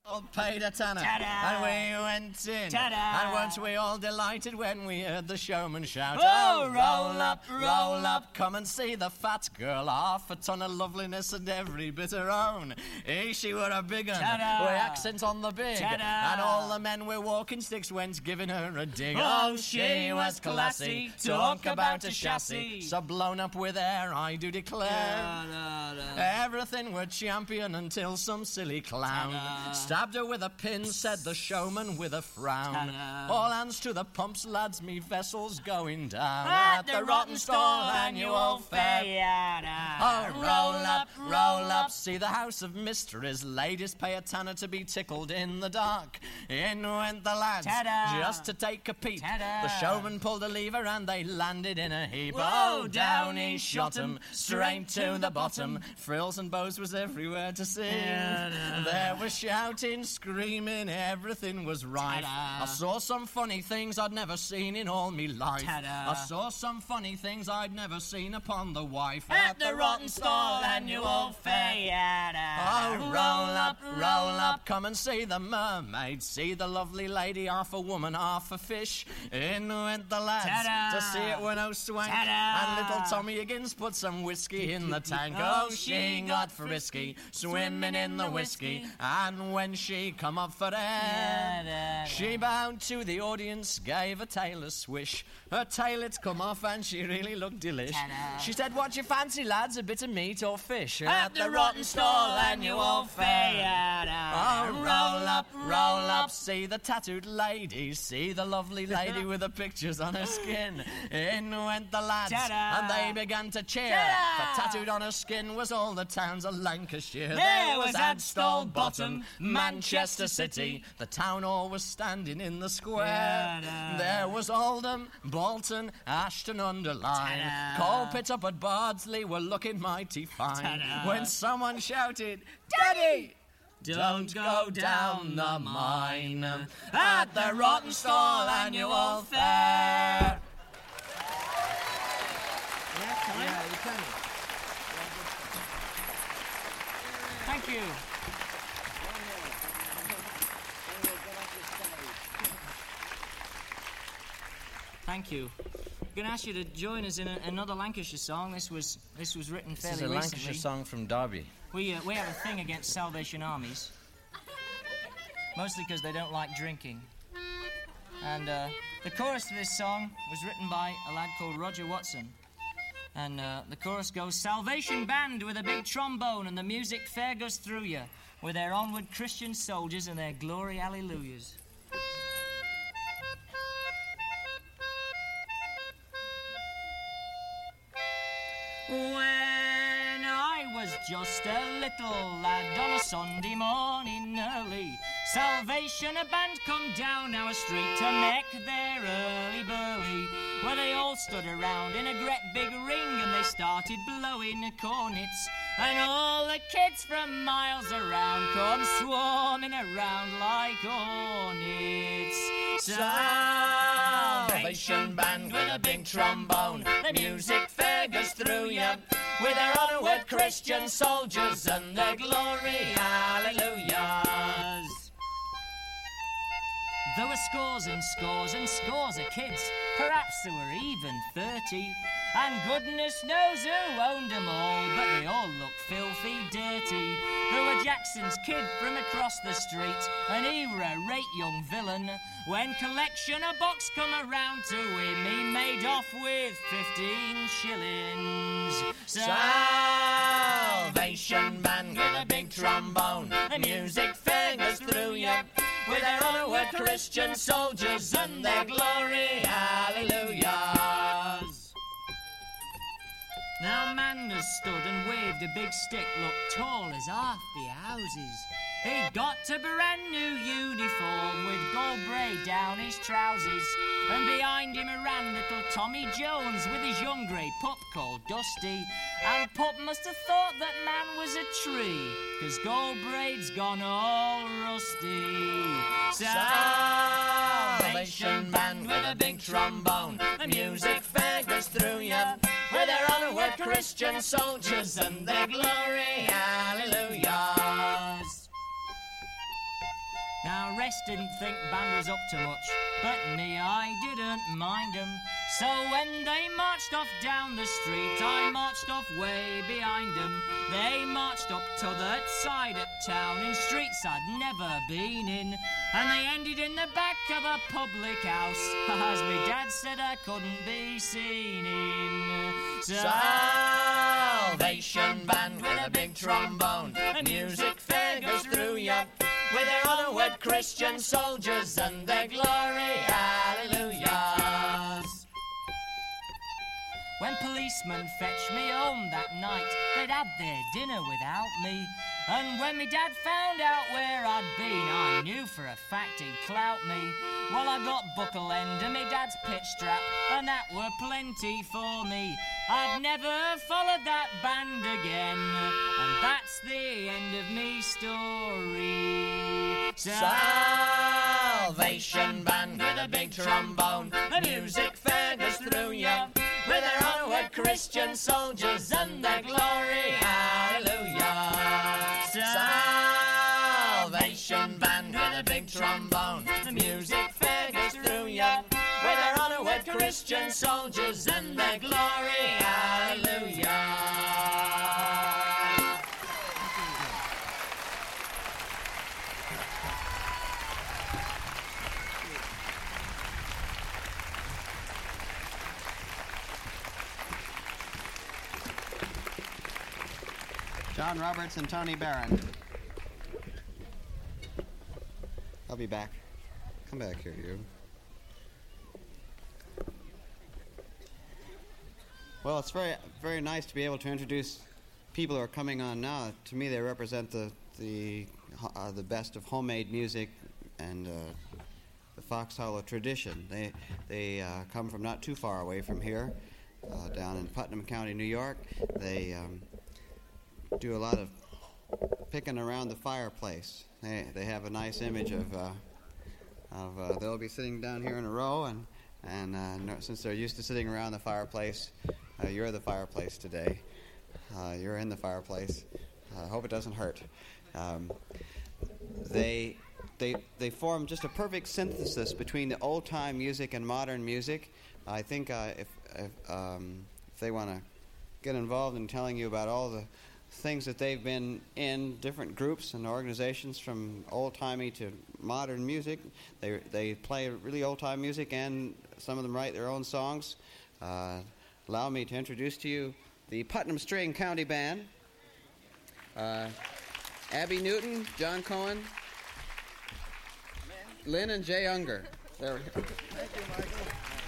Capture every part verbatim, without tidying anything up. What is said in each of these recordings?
all paid a tanner. Ta-da! And we went in. Ta-da! And weren't we all delighted when we heard the showman shout, Oh, oh, roll up, roll up. Come and see the fat girl, half a ton of loveliness and every bit her own. Eh, she were a big un, Ta-da! with accent on the big. Ta-da! And all the men with walking sticks went giving her a dig. Oh, she was classy. Talk about a chassis. So blown up with air, I do declare. Da, da, da. Everything were champion until some silly clown Ta-da. stabbed her with a pin, said the showman with a frown. Ta-da. All hands to the pumps, lads, me vessel's going down. At the Rotten Stall Annual Fair. Oh, roll up, roll up, see the house of mysteries. Ladies pay a tanner to be tickled in the dark. In went the lads, Ta-da. just to take a peep. Ta-da. The showman pulled a lever and they landed in a heap. Whoa, Oh, down he shot 'em, straight to the bottom. Frills and bows was everywhere to see. Ta-da. There was shouting, screaming, everything was rife. Ta-da. I saw some funny things I'd never seen in all me life. Ta-da. I saw some funny things I'd never seen upon the wife. At the Rotten Stall Annual Fair. Oh, roll up, roll up, come and see the mermaid. See the lovely lady, half a woman, half a fish. In went the lads Ta-da. to see it when no swank. Ta-da. And little Tommy Higgins put some whiskey in the tank. Oh, Oh, she got frisky, swimming in the whiskey. And when she come up for air, Ta-da. she bowed to the audience, gave a tail a swish. Her tail had come off and she really looked delish. Ta-da. She said, what you fancy, lads, a bit of meat or fish? At the Rotten Stall Annual Fair. Oh, roll up, roll up, see the tattooed lady, see the lovely lady with the pictures on her skin. In went the lads, Ta-da. and they began to cheer. Ta-da. For tattooed on her skin was all the towns of Lancashire. There was Adstall Bottom, Manchester City. The town hall was standing in the square. Ta-da. There was Oldham, Bolton, Ashton-under-Lyne. Ta-da. Colpit up at Bardsley were looking mighty fine. Ta-da. When someone shouted, Daddy! Don't go down the mine at the Rotten Stall Annual Fair. Yeah, you can. Thank you. Thank you. I'm going to ask you to join us in a, another Lancashire song. This was this was written This fairly is a recently. Lancashire song from Derby. We uh, we have a thing against Salvation Armies, mostly because they don't like drinking. And uh, the chorus to this song was written by a lad called Roger Watson. And uh, the chorus goes, Salvation Band with a big trombone and the music fair goes through you, with their onward Christian soldiers and their glory hallelujahs. When I was just a little lad on a Sunday morning early, Salvation a band come down our street to make their early burly. Well, they all stood around in a great big ring and they started blowing cornets. And all the kids from miles around come swarming around like hornets. Salvation Band with a big trombone, the music fair goes through you, with their onward Christian soldiers and their glory hallelujahs. There were scores and scores and scores of kids, perhaps there were even thirty, and goodness knows who owned them all, but they all looked filthy dirty. There were Jackson's kid from across the street, and he were a right young villain. When collection a box come around to him, he made off with fifteen shillings. Salvation Band with a big trombone, the music fair goes through you, with their onward Christian soldiers and their glory hallelujahs. Now Manders stood and waved a big stick, looked tall as half the houses. He'd got a brand new uniform with gold braid down his trousers, and behind him ran little Tommy Jones with his young grey pup called Dusty. And pup must have thought that man was a tree, 'cause gold braid's gone all rusty. Salvation Band with a big trombone, the music fair goes through you, with their onward Christian soldiers and their glory hallelujahs. Now, rest didn't think band was up to much, but me, I didn't mind 'em. So when they marched off down the street, I marched off way behind 'em. They marched up to that side of town in streets I'd never been in, and they ended in the back of a public house, as me dad said I couldn't be seen in. Salvation Band with a big trombone, the music fair goes through ya, with their unwed Christian soldiers and their glory hallelujahs. When policemen fetched me home that night, they'd had their dinner without me. And when me dad found out where I'd been, I knew for a fact he'd clout me. Well, I got buckle end of me dad's pitch strap, and that were plenty for me. I've never followed that band again, and that's the end of me story. Salvation Band with a big trombone, the music fair goes through ya, with their onward Christian soldiers and their glory hallelujah. Salvation Band with a big trombone, the music fair goes through ya, with their onward Christian soldiers and their glory hallelujah. John Roberts and Tony Barron. I'll be back. Come back here, you. Well, it's very, very nice to be able to introduce people who are coming on now. To me, they represent the the uh, the best of homemade music and uh, the Fox Hollow tradition. They they uh, come from not too far away from here, uh, down in Putnam County, New York. They um, do a lot of picking around the fireplace. They they have a nice image of uh, of uh, they'll be sitting down here in a row, and and uh, no, since they're used to sitting around the fireplace, uh, you're the fireplace today. Uh, you're in the fireplace. I uh, hope it doesn't hurt. Um, they they they form just a perfect synthesis between the old time music and modern music. I think uh, if if, um, if they want to get involved in telling you about all the things that they've been in, different groups and organizations from old-timey to modern music. They they play really old-time music, and some of them write their own songs. Uh, allow me to introduce to you the Putnam String County Band. Uh, Abby Newton, John Cohen, Lynn and Jay Unger. There we go. Thank you, Michael.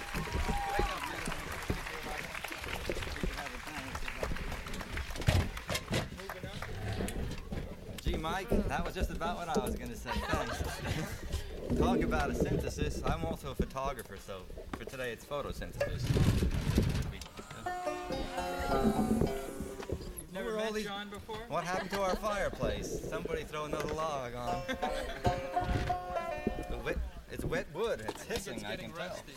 Mike, that was just about what I was going to say. Thanks. Talk about a synthesis. I'm also a photographer, so for today it's photosynthesis. You've never met John before? What happened to our fireplace? Somebody throw another log on. The wet, it's wet wood. It's hissing, it's I can tell. rusty.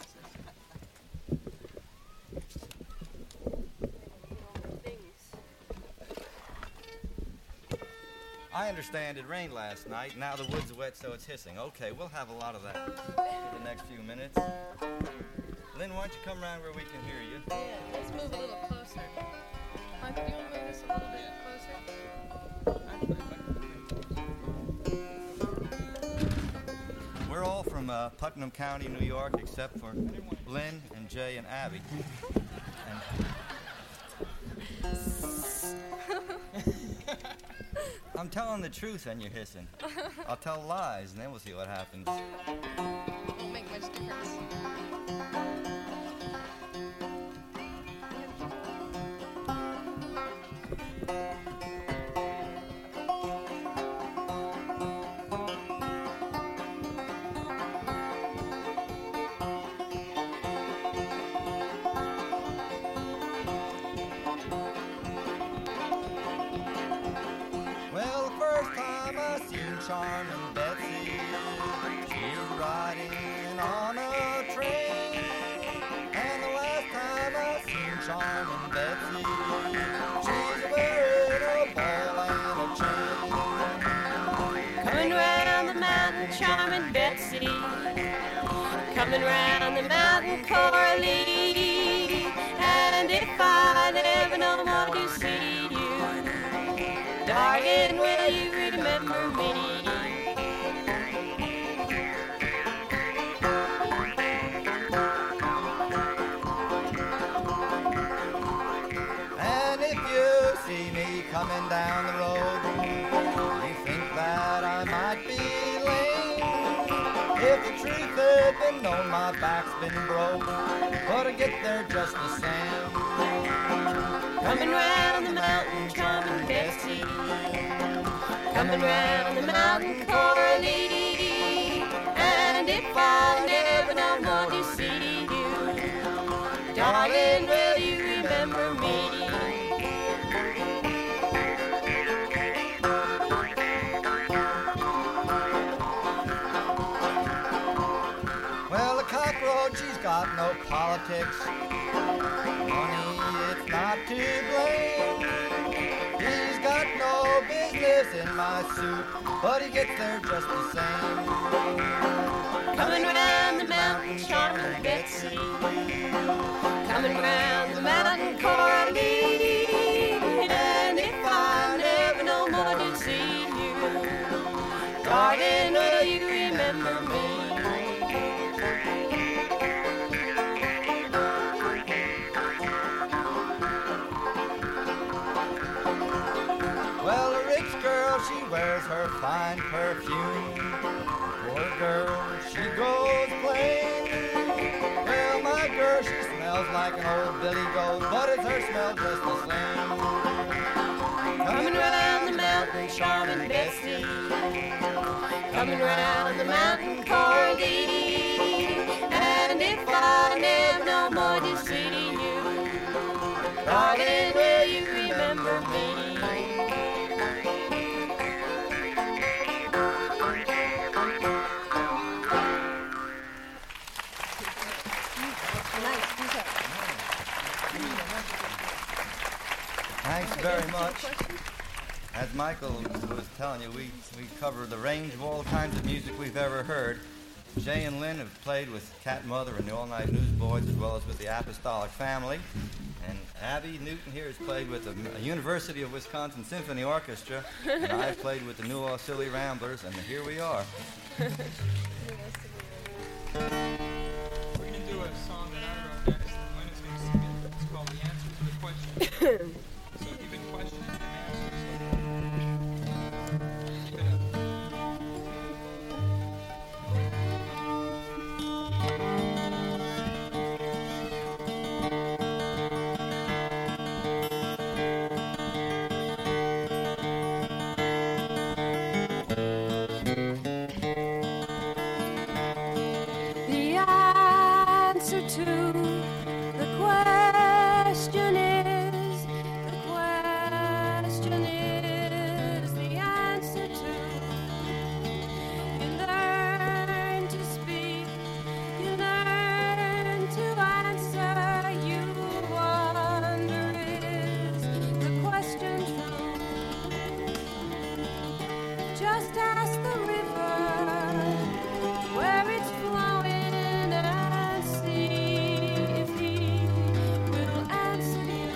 I understand it rained last night. Now the wood's wet, so it's hissing. Okay, we'll have a lot of that for the next few minutes. Lynn, why don't you come around where we can hear you? Yeah, let's move a little closer. Mike, do you want to move us a little bit closer? We're all from uh, Putnam County, New York, except for Lynn and Jay and Abby. And I'm telling the truth and you're hissing. I'll tell lies and then we'll see what happens. Won't make much difference. Charming Betsy, she's riding on a train. And the last time I seen Charming Betsy, she's wearing a ball and a chain. Coming round the mountain mountain, charming Betsy. Coming round the mountain, Coralie. And if I never no more to see you, darling, will you remember me? And if you see me coming down the road, you think that I might be lame. If the truth had been known, my back's been broke, but I get there just the same. Coming round the mountain, charming Betsy. Coming round the mountain, Coralie. And if I never no more to see you, darling, will you remember me? Well, the cockroach, she's got no politics. Money, it's not to blame. He's got no business in my suit, but he gets there just the same. Coming round the mountain, charming Betsy. Coming round the mountain, Coralie. And if I never no more to see you, darling, will you remember me? Well, a rich girl, she wears her fine perfume. Poor girl, she goes plain. Well, my girl, she smells like an old Billy Goat, but it's her smell just the same. Coming round the mountain, charming Betsy. Coming round the mountain, Coralie. And if I never no more to see you, darling, will you remember me? Thanks very much. As Michael was telling you, we, we cover the range of all kinds of music we've ever heard. Jay and Lynn have played with Cat Mother and the All Night Newsboys, as well as with the Apostolic Family. And Abby Newton here has played with the uh, University of Wisconsin Symphony Orchestra, and I've played with the New Auxiliary Ramblers, and here we are. We're going to do a song that I wrote next, and Lynn is going to sing it. It's called The Answer to the Question. So if you've been questioning and answers, keep it up. The answer to the question is, the question is the answer to. You learn to speak, you learn to answer, you wonder is the question true. Just ask the river where it's flowing and see if he will answer you.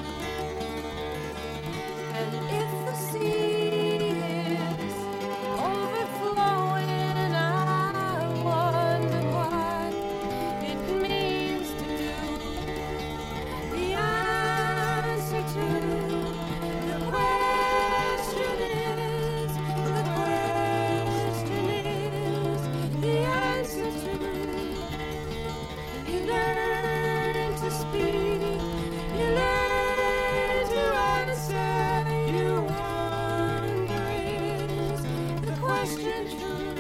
And if the sea is overflowing, I wonder what it means to do. The answer to the question is, the question is the answer to. You learn to speak, you learn to answer, you wonder is the question true.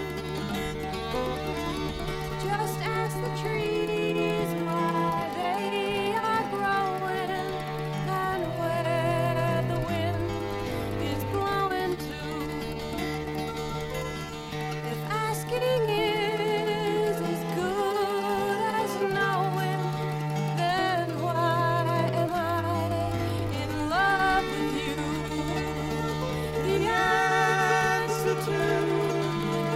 Just ask the trees why they are growing and where the wind is blowing to. If asking is as good as knowing, then why am I in love with you? The answer to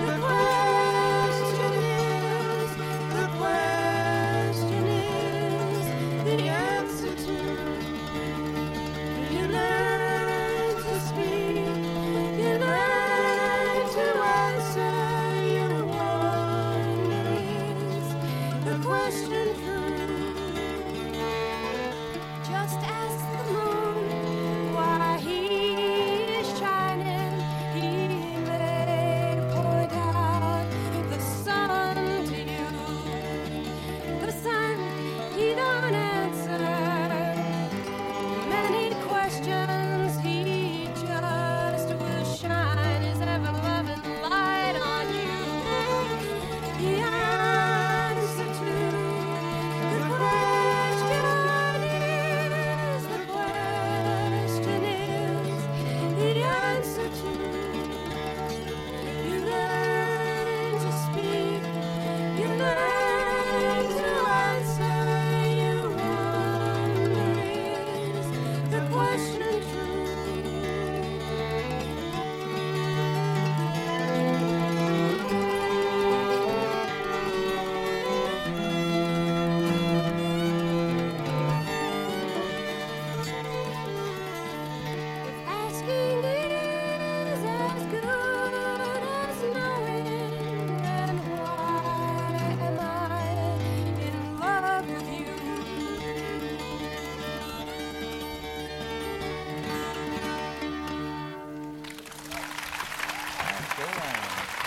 Go on.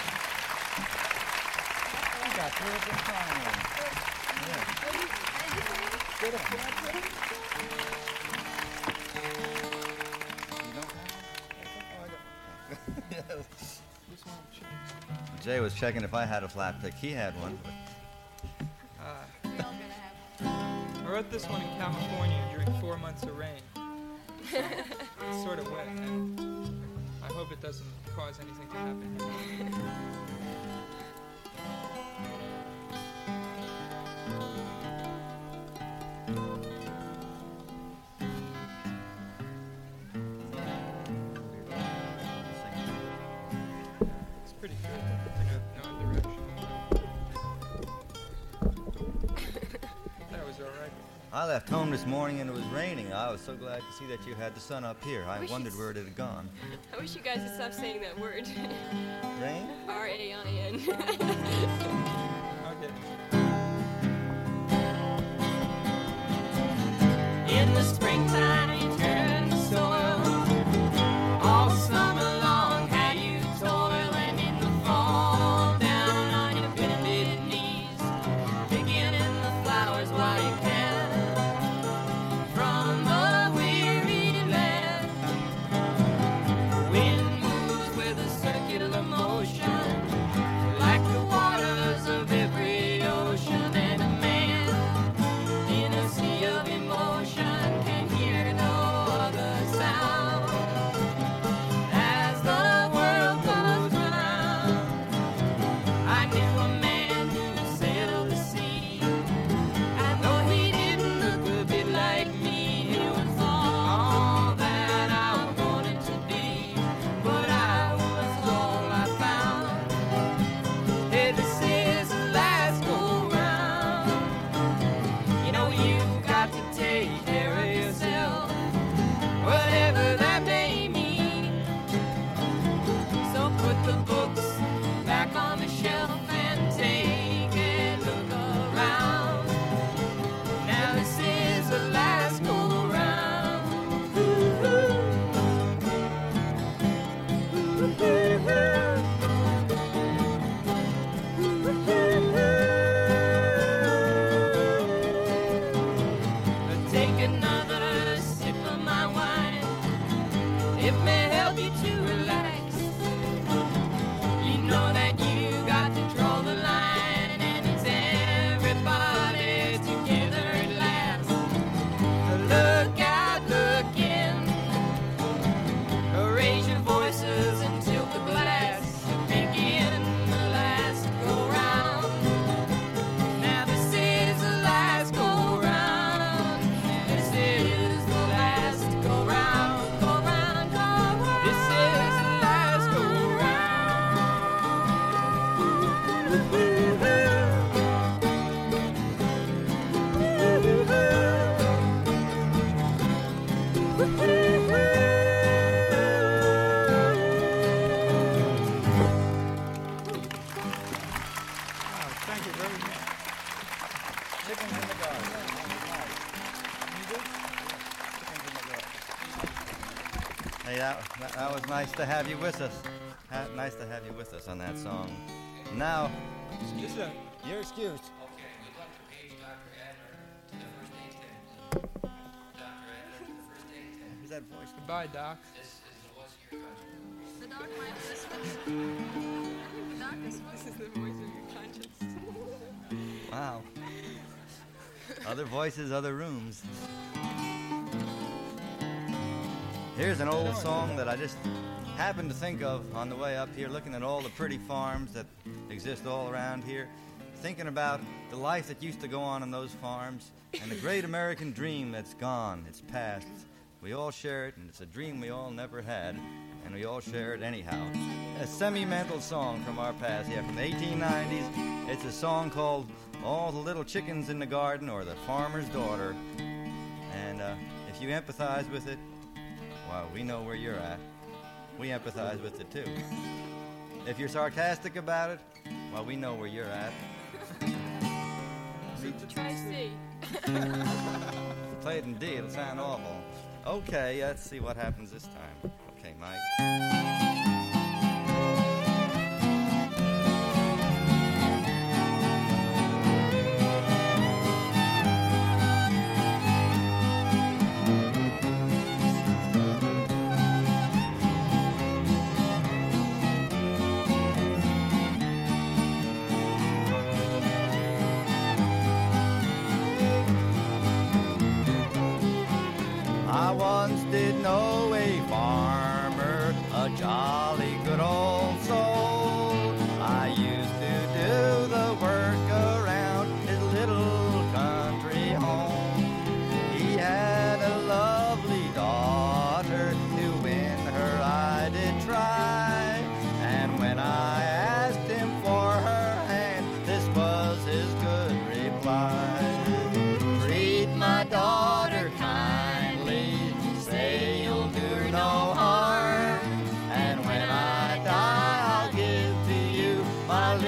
You got three of them fine. Yeah. Get up. You don't have it? Jay was checking if I had a flat pick. He had one. Uh, I wrote this one in California during four months of rain. So it's sort of wet, and I hope it doesn't cause anything to happen here. It's pretty good. No, no direction. That was all right. I left home this morning and it was raining. I was so glad to see that you had the sun up here. I Wish wondered you- where it had gone. I wish you guys would stop saying that word. Rain? R A I N. Okay. In the springtime, you turn the soil. All summer long, how you toil, and in the fall, down on your bended knees, picking in the flowers while you can. From the weary land, wind moves with a circular motion, like the waters of every ocean, and a man in a sea of emotion can hear no other sound. As the world goes round, I knew a man who sailed the sea, and though he didn't look a bit like me, he was all that I wanted to be, but I was all I found. Hey, this is the last go round. You know you got to take care of yourself, whatever that may mean. So put the books back on the shelf and take a look around. Now this is the last go round. Take another sip of my wine. It may help you to relax. You know that you got to draw the line, and it's everybody together at last. Look out, look in. Raise your voices and tilt the glass. Begin the last go round. Now this is the last go round. This is the last go round. Go round, go round. This is the last go Wow, thank you very much. Chickens in the garden. Hey, that, that, that was nice to have you with us. Ha- nice to have you with us on that song. Now, Just a you're excused. Who's that voice? goodbye, Doc. The dog might this one. The dog this one. This is the voice of your conscience. Wow. Other voices, other rooms. Here's an old song that I just happened to think of on the way up here, looking at all the pretty farms that exist all around here, thinking about the life that used to go on in those farms and the great American dream that's gone, it's past. We all share it, and it's a dream we all never had, and we all share it anyhow. A sentimental song from our past, yeah, from the eighteen nineties. It's a song called All the Little Chickens in the Garden, or The Farmer's Daughter. And uh, if you empathize with it, well, we know where you're at. We empathize with it too. If you're sarcastic about it, well, we know where you're at. Try C. Play it in D, it'll sound awful. Okay, let's see what happens this time. Okay, Mike.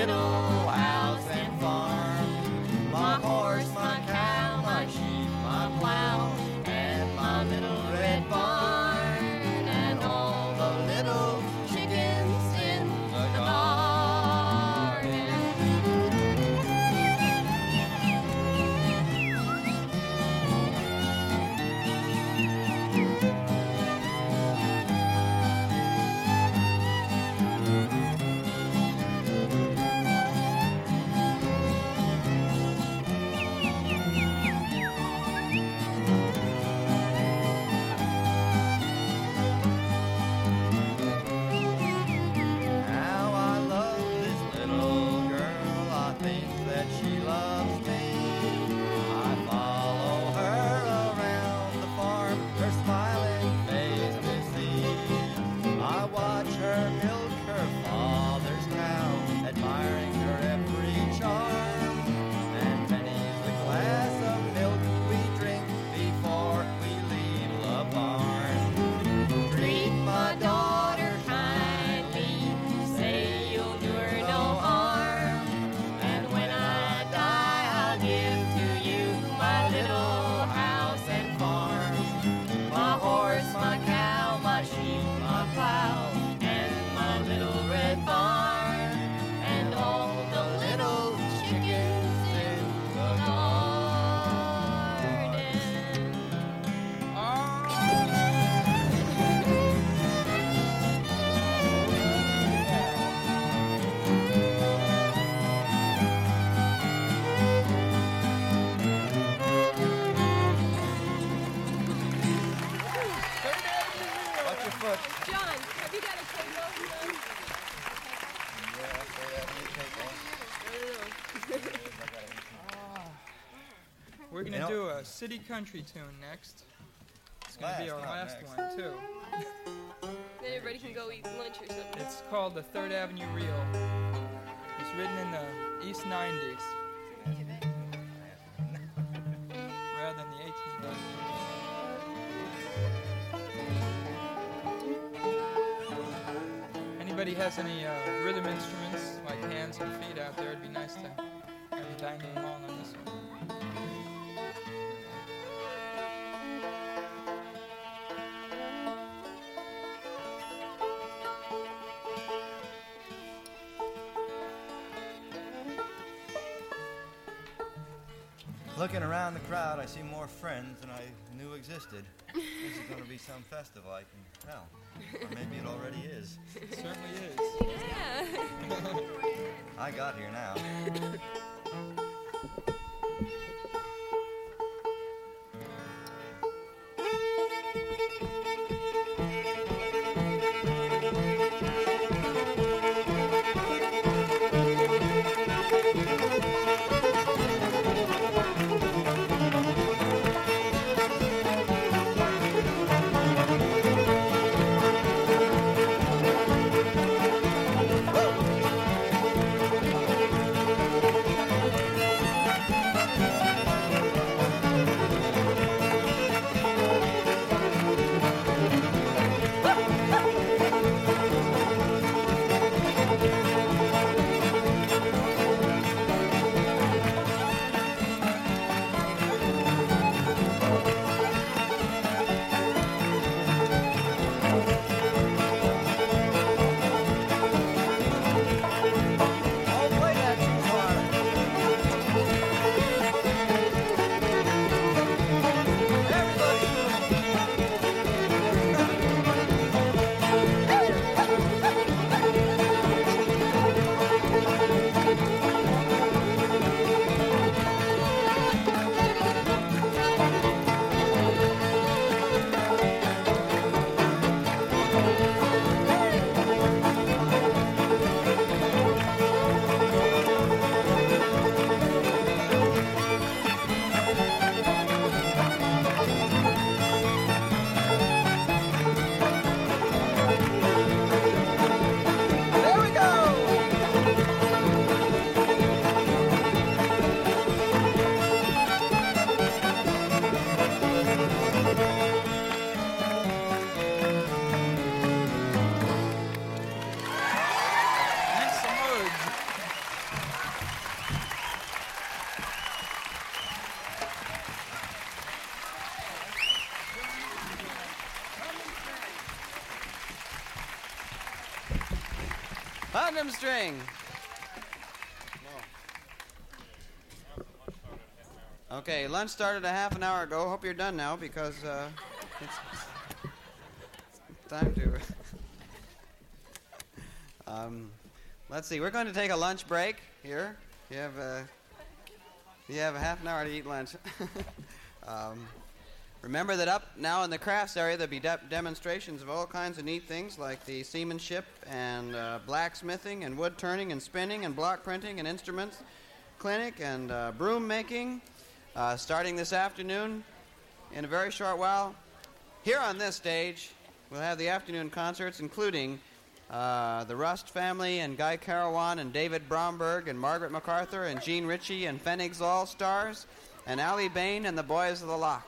little house and farm. My horse, my cow, my sheep, my plow, and my little red barn, and all the little chickens in the garden. How I love this little girl, I think that she loves me. I follow her around the farm, her smiling face to see. I watch her milk her father's cow, admiring her every charm. And many's the glass of milk we drink before we leave the barn. Treat my daughter kindly, say you'll do her no harm. And when I die, I'll give to you my little house and farm. My horse, my cow, my sheep, my plow, and my little red barn, and all the little chickens in the garden. Watch your foot. John, have you got a cake off? We're gonna You know- do a city country tune next. It's gonna be Last, our not last next. one too. Then everybody can go eat lunch or something. It's called the Third Avenue Reel. It's written in the East nineties rather than the eighteen nineties. Anybody has any uh, rhythm instruments like hands and feet out there? It'd be nice to have you banging along on this one. Looking around the crowd, I see more friends than I knew existed. This is going to be some festival, I can tell. Or maybe it already is. It certainly is. Yeah. I got here now. Putnam String. Okay, lunch started a half an hour ago. Hope you're done now because uh, it's, it's time to. um, let's see. We're going to take a lunch break here. You have a you have a half an hour to eat lunch. um, remember that up now in the crafts area there'll be de- demonstrations of all kinds of neat things like the seamanship and uh, blacksmithing and wood turning and spinning and block printing and instruments clinic and uh, broom making. Uh, starting this afternoon, in a very short while, here on this stage, we'll have the afternoon concerts, including uh, the Rust family and Guy Carawan and David Bromberg and Margaret MacArthur and Gene Ritchie and Phoenix All-Stars and Ali Bain and the Boys of the Loch.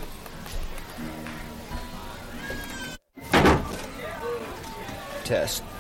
Test.